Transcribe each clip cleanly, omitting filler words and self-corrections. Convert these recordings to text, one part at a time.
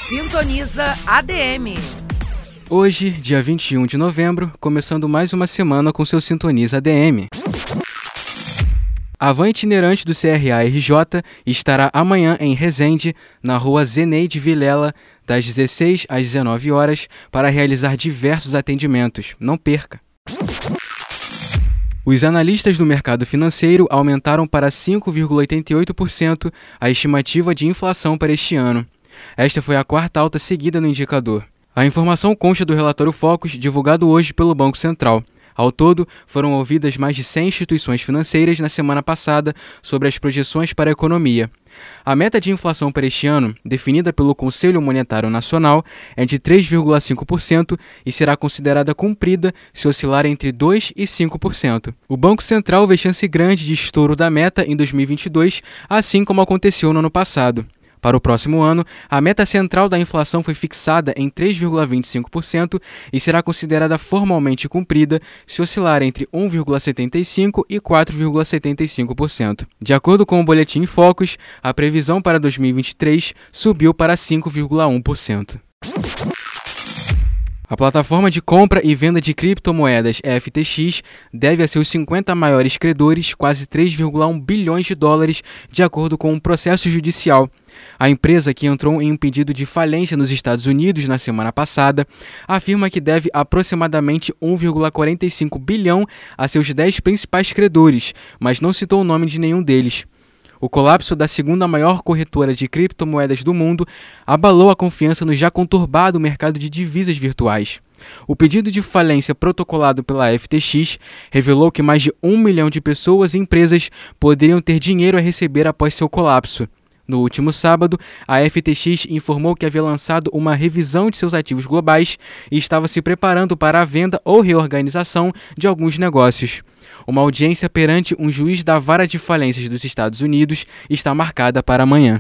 Sintoniza ADM. Hoje, dia 21 de novembro, começando mais uma semana com seu Sintoniza ADM. A van itinerante do CRA-RJ estará amanhã em Resende, na rua Zeneide Vilela, das 16 às 19 horas, para realizar diversos atendimentos. Não perca! Os analistas do mercado financeiro aumentaram para 5,88% a estimativa de inflação para este ano. Esta foi a quarta alta seguida no indicador. A informação consta do relatório Focus, divulgado hoje pelo Banco Central. Ao todo, foram ouvidas mais de 100 instituições financeiras na semana passada sobre as projeções para a economia. A meta de inflação para este ano, definida pelo Conselho Monetário Nacional, é de 3,5% e será considerada cumprida se oscilar entre 2% e 5%. O Banco Central vê chance grande de estouro da meta em 2022, assim como aconteceu no ano passado. Para o próximo ano, a meta central da inflação foi fixada em 3,25% e será considerada formalmente cumprida se oscilar entre 1,75% e 4,75%. De acordo com o Boletim Focus, a previsão para 2023 subiu para 5,1%. A plataforma de compra e venda de criptomoedas FTX deve a seus 50 maiores credores quase 3,1 bilhões de dólares, de acordo com um processo judicial. A empresa, que entrou em um pedido de falência nos Estados Unidos na semana passada, afirma que deve aproximadamente 1,45 bilhão a seus 10 principais credores, mas não citou o nome de nenhum deles. O colapso da segunda maior corretora de criptomoedas do mundo abalou a confiança no já conturbado mercado de divisas virtuais. O pedido de falência protocolado pela FTX revelou que mais de 1 milhão de pessoas e empresas poderiam ter dinheiro a receber após seu colapso. No último sábado, a FTX informou que havia lançado uma revisão de seus ativos globais e estava se preparando para a venda ou reorganização de alguns negócios. Uma audiência perante um juiz da Vara de Falências dos Estados Unidos está marcada para amanhã.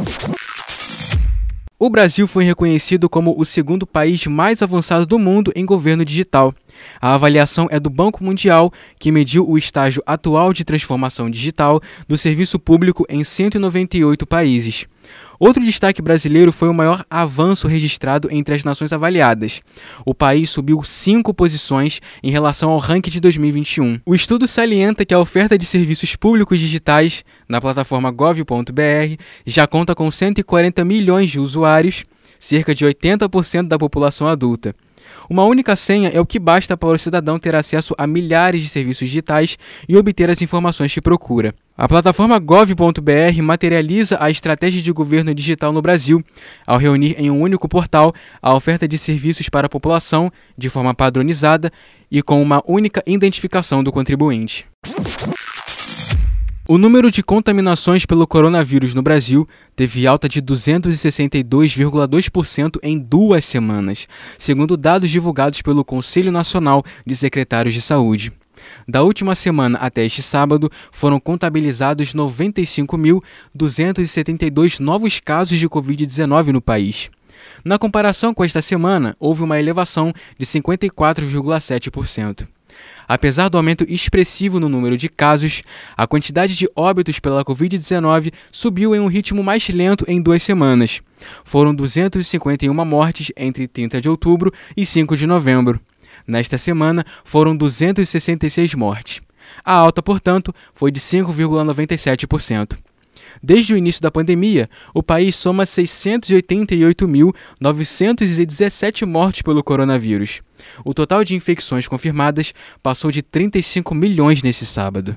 O Brasil foi reconhecido como o segundo país mais avançado do mundo em governo digital. A avaliação é do Banco Mundial, que mediu o estágio atual de transformação digital do serviço público em 198 países. Outro destaque brasileiro foi o maior avanço registrado entre as nações avaliadas. O país subiu 5 posições em relação ao ranking de 2021. O estudo salienta que a oferta de serviços públicos digitais na plataforma gov.br já conta com 140 milhões de usuários, cerca de 80% da população adulta. Uma única senha é o que basta para o cidadão ter acesso a milhares de serviços digitais e obter as informações que procura. A plataforma gov.br materializa a estratégia de governo digital no Brasil, ao reunir em um único portal a oferta de serviços para a população de forma padronizada e com uma única identificação do contribuinte. O número de contaminações pelo coronavírus no Brasil teve alta de 262,2% em 2 semanas, segundo dados divulgados pelo Conselho Nacional de Secretários de Saúde. Da última semana até este sábado, foram contabilizados 95.272 novos casos de Covid-19 no país. Na comparação com esta semana, houve uma elevação de 54,7%. Apesar do aumento expressivo no número de casos, a quantidade de óbitos pela Covid-19 subiu em um ritmo mais lento em 2 semanas. Foram 251 mortes entre 30 de outubro e 5 de novembro. Nesta semana, foram 266 mortes. A alta, portanto, foi de 5,97%. Desde o início da pandemia, o país soma 688.917 mortes pelo coronavírus. O total de infecções confirmadas passou de 35 milhões nesse sábado.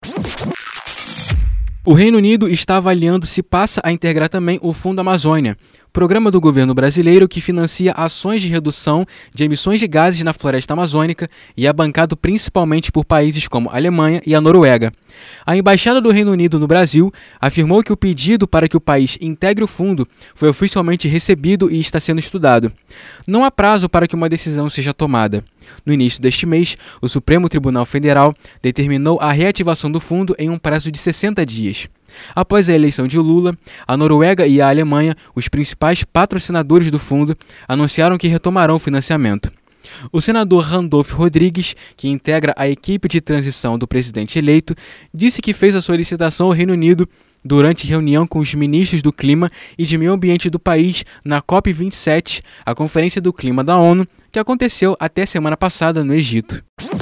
O Reino Unido está avaliando se passa a integrar também o Fundo Amazônia, programa do governo brasileiro que financia ações de redução de emissões de gases na floresta amazônica e é bancado principalmente por países como a Alemanha e a Noruega. A Embaixada do Reino Unido no Brasil afirmou que o pedido para que o país integre o fundo foi oficialmente recebido e está sendo estudado. Não há prazo para que uma decisão seja tomada. No início deste mês, o Supremo Tribunal Federal determinou a reativação do fundo em um prazo de 60 dias. Após a eleição de Lula, a Noruega e a Alemanha, os principais patrocinadores do fundo, anunciaram que retomarão o financiamento. O senador Randolph Rodrigues, que integra a equipe de transição do presidente eleito, disse que fez a solicitação ao Reino Unido durante reunião com os ministros do Clima e de Meio Ambiente do país na COP27, a Conferência do Clima da ONU, que aconteceu até semana passada no Egito.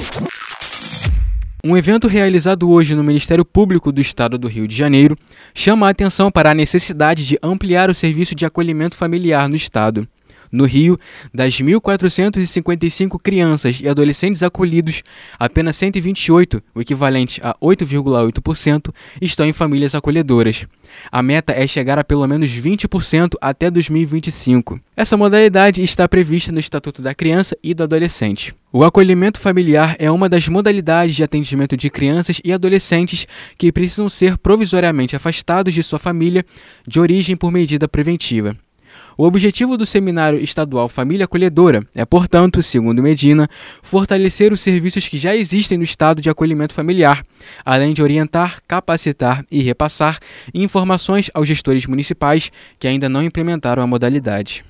Um evento realizado hoje no Ministério Público do Estado do Rio de Janeiro chama a atenção para a necessidade de ampliar o serviço de acolhimento familiar no estado. No Rio, das 1.455 crianças e adolescentes acolhidos, apenas 128, o equivalente a 8,8%, estão em famílias acolhedoras. A meta é chegar a pelo menos 20% até 2025. Essa modalidade está prevista no Estatuto da Criança e do Adolescente. O acolhimento familiar é uma das modalidades de atendimento de crianças e adolescentes que precisam ser provisoriamente afastados de sua família de origem por medida preventiva. O objetivo do Seminário Estadual Família Acolhedora é, portanto, segundo Medina, fortalecer os serviços que já existem no estado de acolhimento familiar, além de orientar, capacitar e repassar informações aos gestores municipais que ainda não implementaram a modalidade.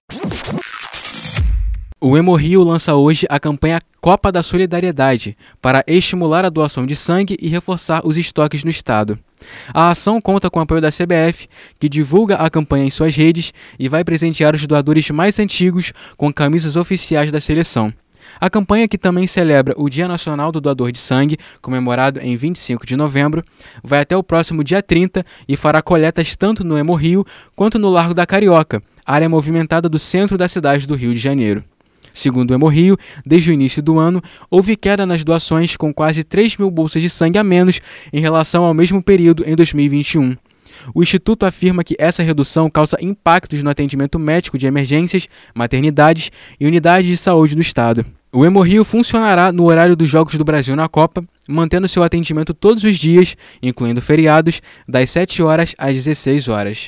O Hemorrio lança hoje a campanha Copa da Solidariedade para estimular a doação de sangue e reforçar os estoques no estado. A ação conta com o apoio da CBF, que divulga a campanha em suas redes e vai presentear os doadores mais antigos com camisas oficiais da seleção. A campanha, que também celebra o Dia Nacional do Doador de Sangue, comemorado em 25 de novembro, vai até o próximo dia 30 e fará coletas tanto no Hemorrio quanto no Largo da Carioca, área movimentada do centro da cidade do Rio de Janeiro. Segundo o Hemorrio, desde o início do ano, houve queda nas doações com quase 3 mil bolsas de sangue a menos em relação ao mesmo período em 2021. O Instituto afirma que essa redução causa impactos no atendimento médico de emergências, maternidades e unidades de saúde do estado. O Hemorrio funcionará no horário dos Jogos do Brasil na Copa, mantendo seu atendimento todos os dias, incluindo feriados, das 7 horas às 16 horas.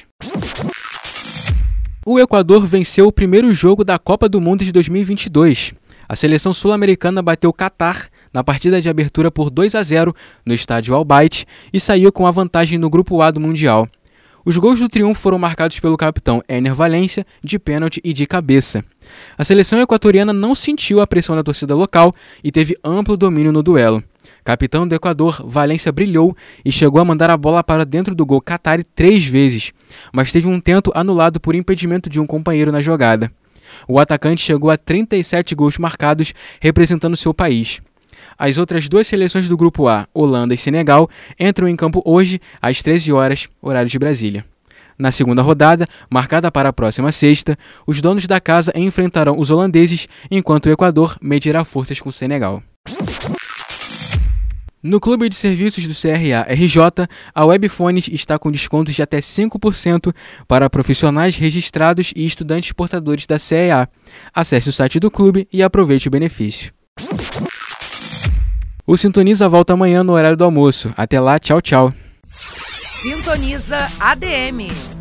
O Equador venceu o primeiro jogo da Copa do Mundo de 2022. A seleção sul-americana bateu o Catar na partida de abertura por 2-0 no estádio Al Bayt e saiu com a vantagem no Grupo A do Mundial. Os gols do triunfo foram marcados pelo capitão Éner Valencia, de pênalti e de cabeça. A seleção equatoriana não sentiu a pressão da torcida local e teve amplo domínio no duelo. Capitão do Equador, Valencia brilhou e chegou a mandar a bola para dentro do gol Qatari 3 vezes, mas teve um tento anulado por impedimento de um companheiro na jogada. O atacante chegou a 37 gols marcados, representando seu país. As outras duas seleções do Grupo A, Holanda e Senegal, entram em campo hoje às 13 horas, horário de Brasília. Na segunda rodada, marcada para a próxima sexta, os donos da casa enfrentarão os holandeses, enquanto o Equador medirá forças com o Senegal. No Clube de Serviços do CRA-RJ, a Webfones está com descontos de até 5% para profissionais registrados e estudantes portadores da CEA. Acesse o site do clube e aproveite o benefício. O Sintoniza volta amanhã no horário do almoço. Até lá, tchau, tchau. Sintoniza ADM.